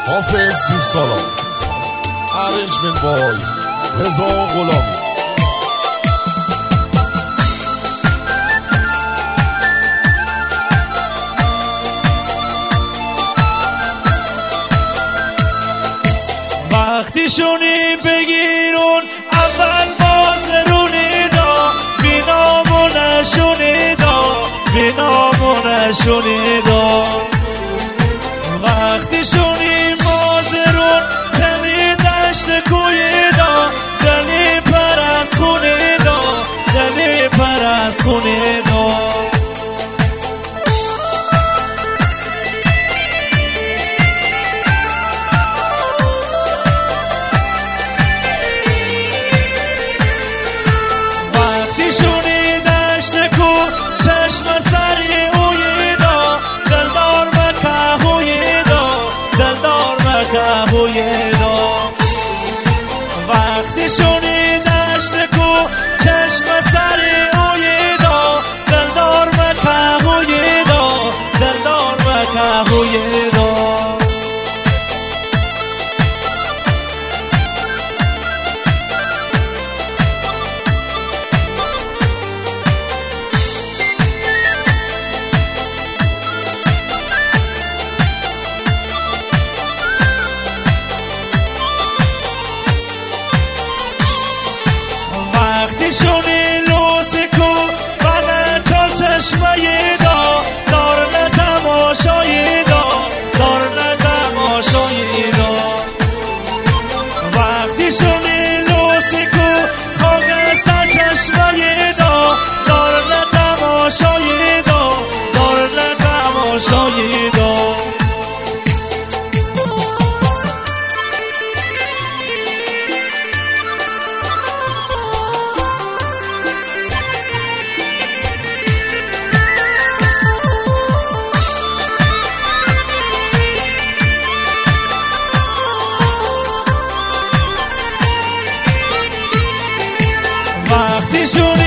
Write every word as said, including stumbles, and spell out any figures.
حافظ دوسالا Arrangement boy رضا غلامی. وقتی شونی بگیرون اول بازرونی دا بینامو نشونی دا بینامو نشونی دا وقتی شونی بازرون تنی دشت کوی دا دلی پر از خونی دا دلی پر از خونی دا وقتی شونی دشت کو چشم سری اوی دا دلدار مکه اوی دا دلدار مکه اوی دا وقتی شونی لوسی کو بله چال چشمه دا دار نتماشایی دا دار نتماشایی دا وقتی شونی لوسی کو خواه سر چشمه دا دار نتماشایی دا دار نتماشایی دا وقتی شونی